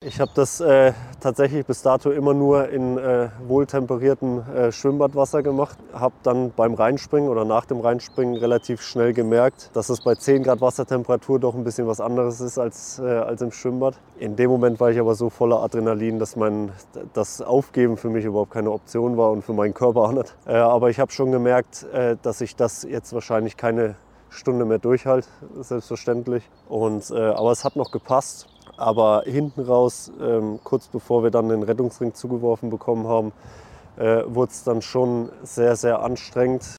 Ich habe das tatsächlich bis dato immer nur in wohltemperiertem Schwimmbadwasser gemacht. Habe dann beim Reinspringen oder nach dem Reinspringen relativ schnell gemerkt, dass es bei 10 Grad Wassertemperatur doch ein bisschen was anderes ist als im Schwimmbad. In dem Moment war ich aber so voller Adrenalin, dass das Aufgeben für mich überhaupt keine Option war und für meinen Körper auch nicht. Aber ich habe schon gemerkt, dass ich das jetzt wahrscheinlich keine Stunde mehr durchhalte, selbstverständlich. Aber es hat noch gepasst. Aber hinten raus, kurz bevor wir dann den Rettungsring zugeworfen bekommen haben, wurde es dann schon sehr, sehr anstrengend.